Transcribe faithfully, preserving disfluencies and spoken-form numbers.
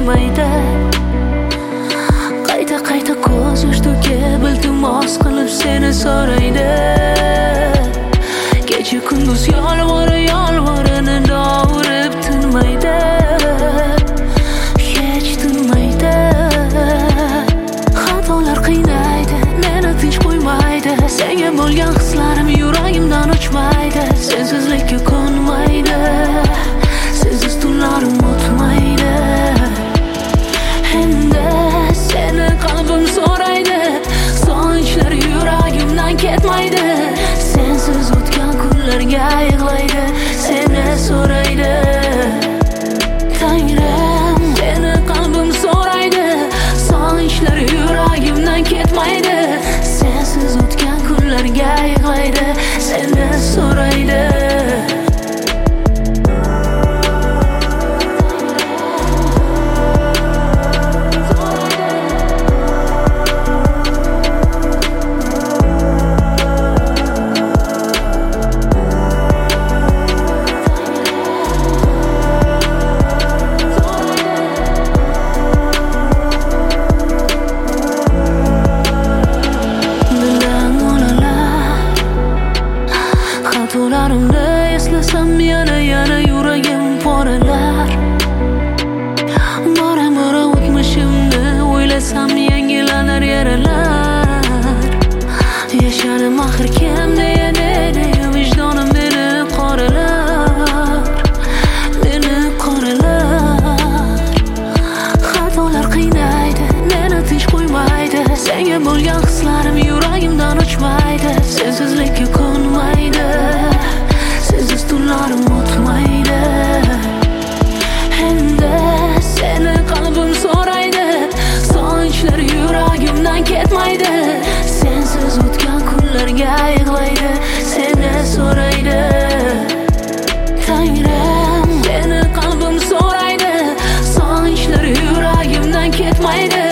qo'ymaydi. Qayta qayta ko'z yosh to'kib iltimos qilib seni so'raydi. Kecha kunduz yolvora yolvorini dovurib tinmaydi, hech tinmaydi. Xatolar qiynaydi, meni tinch qo'ymaydi. Senga bo'lgan hislarim yuragimdan o'chmaydi. Sensizlikka ko'nmaydi, sensiz tunlarim o'tmaydi. Endi seni qalbim so'raydi, sog'inchlar yuragimdan ketmaydi. Sensiz o'tgan kunlarga yig'laydi, seni so'raydi. Tangrim, seni qalbim so'raydi, sog'inchlar yuragimdan ketmaydi. Sensiz o'tgan kunlarga yig'laydi, seni so'raydi. Xatolarimni eslasam yana yana yuragim poralar. Bora bora o'tmishimni o'ylasam yangilanar yaralar. Yashadim axir kim deya deya vijdonim meni qoralar, meni qoralar. Xatolar qiynaydi, meni tinch qo'ymaydi. Senga bo'lgan hislarim yuragimdan o'chmaydi. Sensizlikka ko'nmaydi, sensiz tunlarim o'tmaydi. Endi seni qalbim so'raydi, sog'inchlar yuragimdan ketmaydi. Sensiz o'tgan kunlarga yig'laydi, seni so'raydi. Tangrim, seni qalbim so'raydi, sog'inchlar yuragimdan ketmaydi.